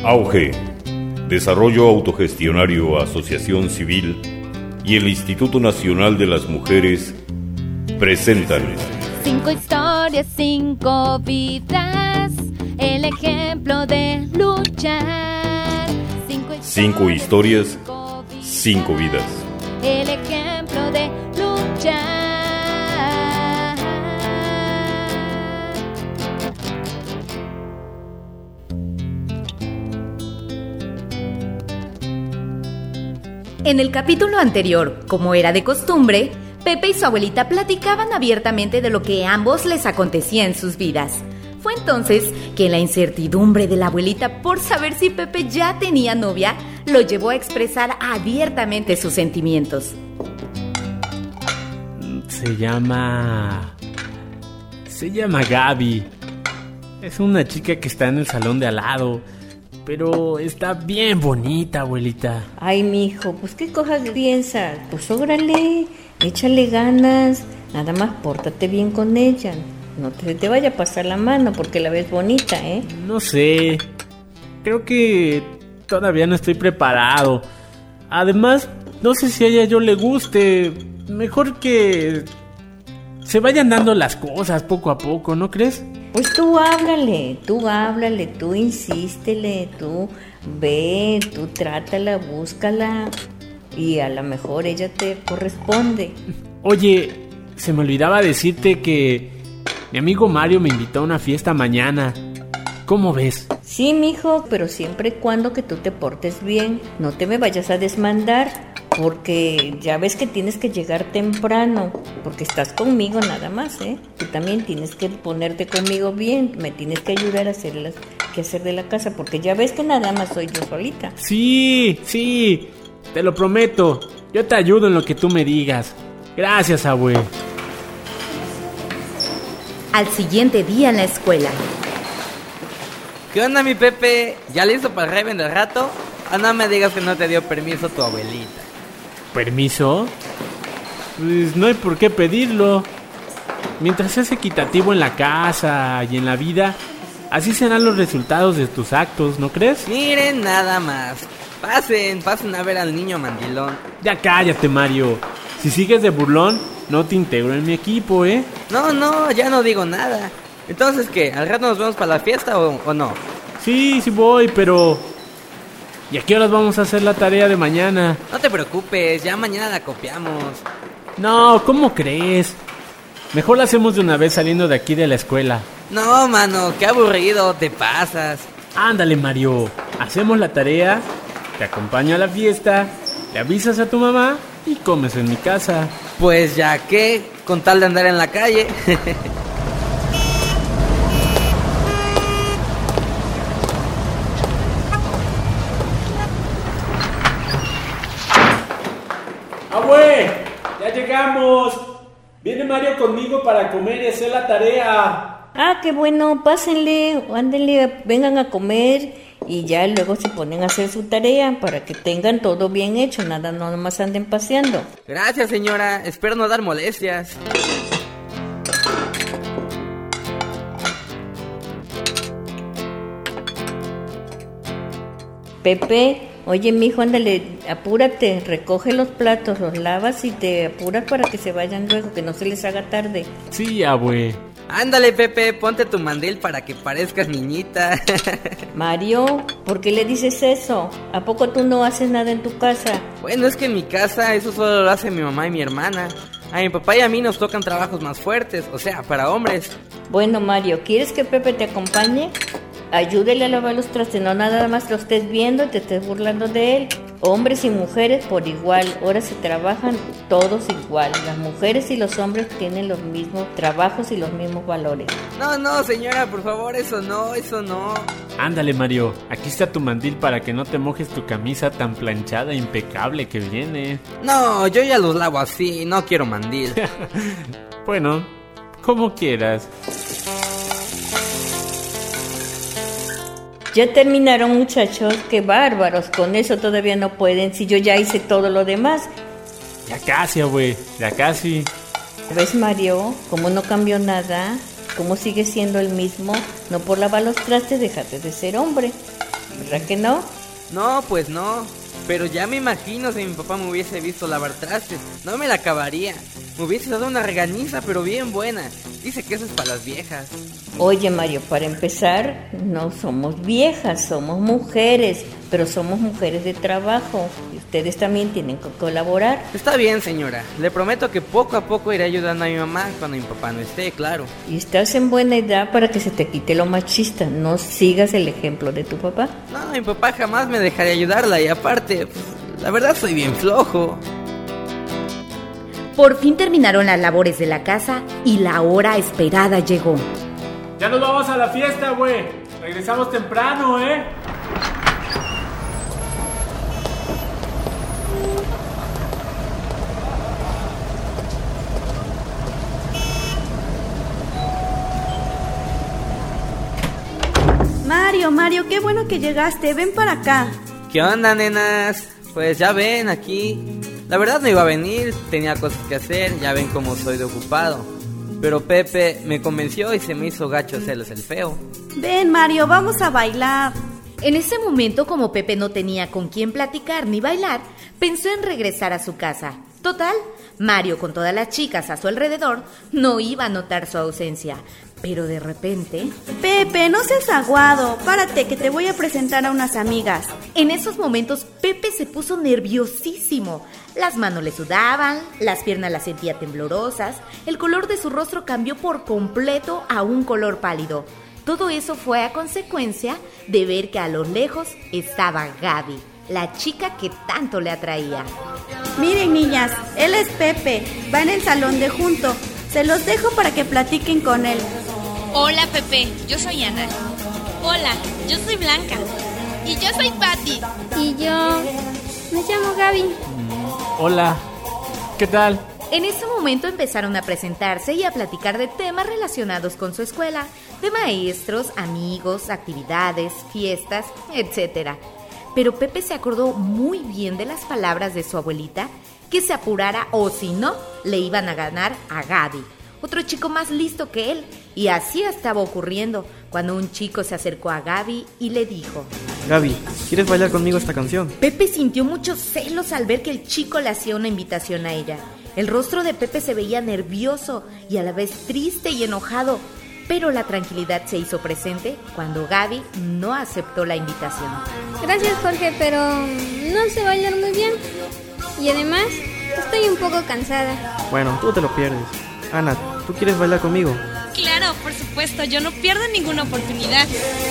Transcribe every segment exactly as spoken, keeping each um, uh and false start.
Auge, Desarrollo Autogestionario Asociación Civil y el Instituto Nacional de las Mujeres presentan Cinco historias, cinco vidas, el ejemplo de luchar. Cinco historias, Cinco historias, cinco vidas. El ejemplo de luchar. En el capítulo anterior, como era de costumbre, Pepe y su abuelita platicaban abiertamente de lo que a ambos les acontecía en sus vidas. Fue entonces que la incertidumbre de la abuelita por saber si Pepe ya tenía novia lo llevó a expresar abiertamente sus sentimientos. Se llama... Se llama Gaby. Es una chica que está en el salón de al lado, pero está bien bonita, abuelita. Ay, mijo, pues qué cosas piensas. Pues órale, échale ganas. Nada más pórtate bien con ella. No te, te vaya a pasar la mano porque la ves bonita, ¿eh? No sé. Creo que todavía no estoy preparado. Además, no sé si a ella yo le guste. Mejor que se vayan dando las cosas poco a poco, ¿no crees? Pues tú háblale, tú háblale, tú insístele, tú ve, tú trátala, búscala y a lo mejor ella te corresponde. Oye, se me olvidaba decirte que mi amigo Mario me invitó a una fiesta mañana. ¿Cómo ves? Sí, mijo, pero siempre y cuando que tú te portes bien, no te me vayas a desmandar. Porque ya ves que tienes que llegar temprano, porque estás conmigo nada más, ¿eh? Tú también tienes que ponerte conmigo bien, me tienes que ayudar a hacer las que hacer de la casa, porque ya ves que nada más soy yo solita. Sí, sí, te lo prometo, yo te ayudo en lo que tú me digas. Gracias, abue. Al siguiente día en la escuela. ¿Qué onda, mi Pepe? ¿Ya listo para el Raven del rato? Ah, no me digas que no te dio permiso tu abuelita. ¿Permiso? Pues no hay por qué pedirlo. Mientras seas equitativo en la casa y en la vida, así serán los resultados de tus actos, ¿no crees? Miren nada más. Pasen, pasen a ver al niño mandilón. Ya cállate, Mario. Si sigues de burlón, no te integro en mi equipo, ¿eh? No, no, ya no digo nada. Entonces, ¿qué? ¿Al rato nos vemos para la fiesta o, o no? Sí, sí voy, pero... ¿y a qué horas vamos a hacer la tarea de mañana? No te preocupes, ya mañana la copiamos. No, ¿cómo crees? Mejor la hacemos de una vez saliendo de aquí de la escuela. No, mano, qué aburrido, te pasas. Ándale, Mario, hacemos la tarea, te acompaño a la fiesta, le avisas a tu mamá y comes en mi casa. Pues ya que, con tal de andar en la calle. ¡Abue! ¡Ya llegamos! Viene Mario conmigo para comer y hacer la tarea. Ah, qué bueno, pásenle, ándenle, vengan a comer y ya luego se ponen a hacer su tarea para que tengan todo bien hecho, nada, no nomás anden paseando. Gracias, señora, espero no dar molestias. Pepe, oye, mijo, ándale, apúrate, recoge los platos, los lavas y te apuras para que se vayan luego, que no se les haga tarde. Sí, abue. Ándale, Pepe, ponte tu mandil para que parezcas niñita. Mario, ¿por qué le dices eso? ¿A poco tú no haces nada en tu casa? Bueno, es que en mi casa eso solo lo hace mi mamá y mi hermana. A mi papá y a mí nos tocan trabajos más fuertes, o sea, para hombres. Bueno, Mario, ¿quieres que Pepe te acompañe? Ayúdele a lavar los trastes, no nada más lo estés viendo y te estés burlando de él. Hombres y mujeres por igual, ahora se trabajan todos igual. Las mujeres y los hombres tienen los mismos trabajos y los mismos valores. No, no, señora, por favor, eso no, eso no. Ándale, Mario, aquí está tu mandil para que no te mojes tu camisa tan planchada e impecable que viene. No, yo ya los lavo así, no quiero mandil. Bueno, como quieras. Ya terminaron, muchachos, qué bárbaros, con eso todavía no pueden, si yo ya hice todo lo demás. Ya casi, abue, ya casi. ¿Ves, Mario? Como no cambió nada, como sigue siendo el mismo, no por lavar los trastes déjate de ser hombre. ¿Verdad que no? No, pues no. Pero ya me imagino si mi papá me hubiese visto lavar trastes. No me la acabaría. Me hubiese dado una regañiza, pero bien buena. Dice que eso es para las viejas. Oye, Mario, para empezar, no somos viejas, somos mujeres, pero somos mujeres de trabajo. Y ustedes también tienen que colaborar. Está bien, señora. Le prometo que poco a poco iré ayudando a mi mamá cuando mi papá no esté, claro. Y estás en buena edad para que se te quite lo machista. No sigas el ejemplo de tu papá. No, mi papá jamás me dejaría ayudarla y aparte, pues, la verdad soy bien flojo. Por fin terminaron las labores de la casa y la hora esperada llegó. Ya nos vamos a la fiesta, güey. Regresamos temprano, ¿eh? Mario, Mario, qué bueno que llegaste. Ven para acá. ¿Qué onda, nenas? Pues ya ven, aquí. La verdad no iba a venir, tenía cosas que hacer, ya ven cómo soy de ocupado. Pero Pepe me convenció y se me hizo gacho hacerles el feo. Ven, Mario, vamos a bailar. En ese momento, como Pepe no tenía con quién platicar ni bailar, pensó en regresar a su casa. Total, Mario, con todas las chicas a su alrededor, no iba a notar su ausencia. Pero de repente... Pepe, no seas aguado. Párate, que te voy a presentar a unas amigas. En esos momentos, Pepe se puso nerviosísimo. Las manos le sudaban, las piernas las sentía temblorosas, el color de su rostro cambió por completo a un color pálido. Todo eso fue a consecuencia de ver que a lo lejos estaba Gaby, la chica que tanto le atraía. Miren, niñas, él es Pepe, va en el salón de junto. Se los dejo para que platiquen con él. Hola, Pepe, yo soy Ana. Hola, yo soy Blanca. Y yo soy Patti. Y yo me llamo Gaby. Hola, ¿qué tal? En ese momento empezaron a presentarse y a platicar de temas relacionados con su escuela, de maestros, amigos, actividades, fiestas, etcétera. Pero Pepe se acordó muy bien de las palabras de su abuelita, que se apurara o si no, le iban a ganar a Gaby, otro chico más listo que él. Y así estaba ocurriendo cuando un chico se acercó a Gaby y le dijo: Gaby, ¿quieres bailar conmigo esta canción? Pepe sintió muchos celos al ver que el chico le hacía una invitación a ella. El rostro de Pepe se veía nervioso y a la vez triste y enojado, pero la tranquilidad se hizo presente cuando Gaby no aceptó la invitación. Gracias, Jorge, pero no sé bailar muy bien. Y además, estoy un poco cansada. Bueno, tú te lo pierdes. Ana, ¿tú quieres bailar conmigo? Claro, por supuesto, yo no pierdo ninguna oportunidad.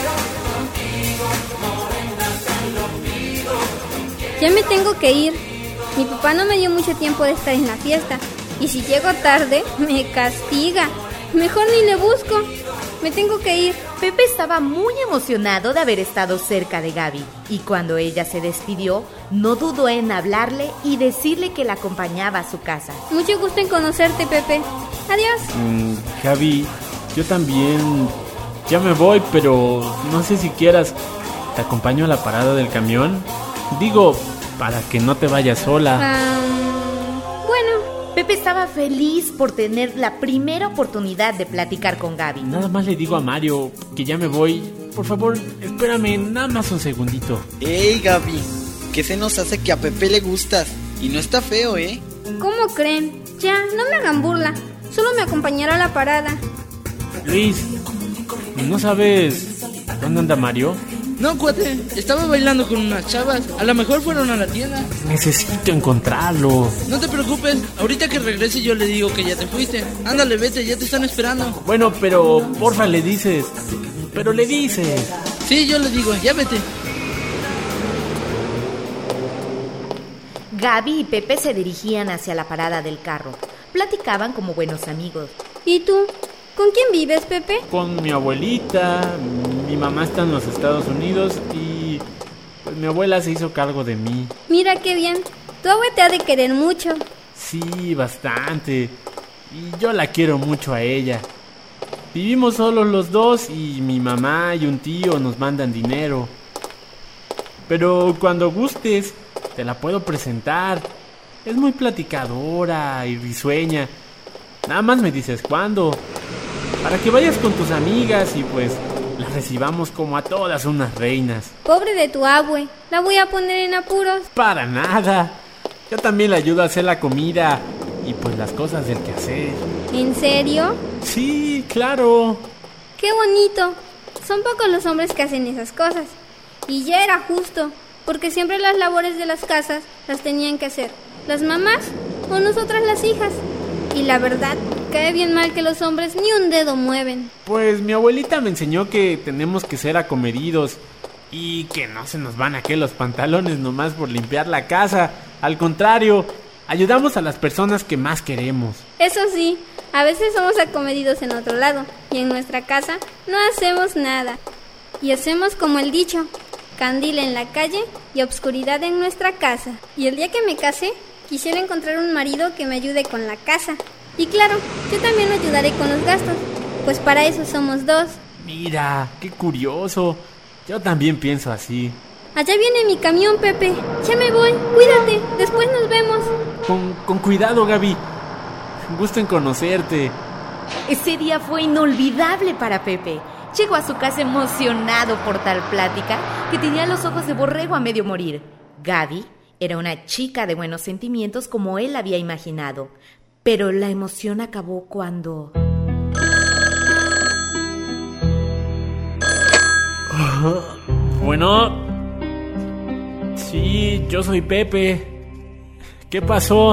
Ya me tengo que ir. Mi papá no me dio mucho tiempo de estar en la fiesta. Y si llego tarde, me castiga. Mejor ni le busco. Me tengo que ir. Pepe estaba muy emocionado de haber estado cerca de Gaby. Y cuando ella se despidió, no dudó en hablarle y decirle que la acompañaba a su casa. Mucho gusto en conocerte, Pepe. Adiós. Mm, Gaby, yo también ya me voy, pero no sé si quieras. ¿Te acompaño a la parada del camión? Digo, para que no te vayas sola. Um, bueno. Pepe estaba feliz por tener la primera oportunidad de platicar con Gaby. Nada más le digo a Mario que ya me voy. Por favor, espérame nada más un segundito. ¡Ey, Gaby! ¿Qué se nos hace que a Pepe le gustas? Y no está feo, ¿eh? ¿Cómo creen? Ya, no me hagan burla. Solo me acompañará a la parada. Luis, ¿no sabes dónde anda Mario? No, cuate, estaba bailando con unas chavas. A lo mejor fueron a la tienda. Necesito encontrarlo. No te preocupes, ahorita que regrese yo le digo que ya te fuiste. Ándale, vete, ya te están esperando. Bueno, pero porfa le dices. Pero le dices. Sí, yo le digo, ya vete. Gaby y Pepe se dirigían hacia la parada del carro. Platicaban como buenos amigos. ¿Y tú? ¿Con quién vives, Pepe? Con mi abuelita. Mi mamá está en los Estados Unidos y pues mi abuela se hizo cargo de mí. Mira qué bien. Tu abuela te ha de querer mucho. Sí, bastante. Y yo la quiero mucho a ella. Vivimos solos los dos y mi mamá y un tío nos mandan dinero. Pero cuando gustes, te la puedo presentar. Es muy platicadora y risueña. Nada más me dices cuándo. Para que vayas con tus amigas y pues la recibamos como a todas unas reinas. Pobre de tu abue, la voy a poner en apuros. Para nada. Yo también le ayudo a hacer la comida y pues las cosas del quehacer. ¿En serio? Sí, claro. ¡Qué bonito! Son pocos los hombres que hacen esas cosas. Y ya era justo, porque siempre las labores de las casas las tenían que hacer las mamás o nosotras las hijas. Y la verdad, cae bien mal que los hombres ni un dedo mueven. Pues mi abuelita me enseñó que tenemos que ser acomedidos y que no se nos van aquí los pantalones nomás por limpiar la casa. Al contrario, ayudamos a las personas que más queremos. Eso sí, a veces somos acomedidos en otro lado y en nuestra casa no hacemos nada. Y hacemos como el dicho, candil en la calle y obscuridad en nuestra casa. Y el día que me case, quisiera encontrar un marido que me ayude con la casa. Y claro, yo también lo ayudaré con los gastos, pues para eso somos dos. Mira, qué curioso. Yo también pienso así. Allá viene mi camión, Pepe. Ya me voy, cuídate, después nos vemos. Con, con cuidado, Gaby. Gusto en conocerte. Ese día fue inolvidable para Pepe. Llegó a su casa emocionado por tal plática que tenía los ojos de borrego a medio morir. Gaby era una chica de buenos sentimientos como él había imaginado, pero la emoción acabó cuando... Bueno... Sí, yo soy Pepe. ¿Qué pasó?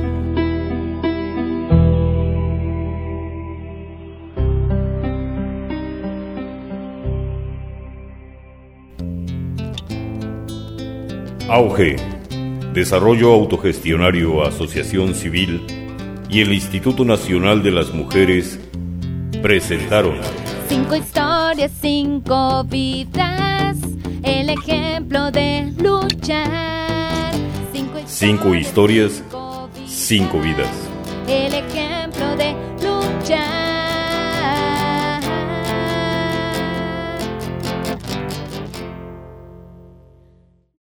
Auge, Desarrollo Autogestionario Asociación Civil y el Instituto Nacional de las Mujeres presentaron Cinco historias, cinco vidas, el ejemplo de luchar. Cinco historias, Cinco historias, cinco vidas. el ejemplo de luchar.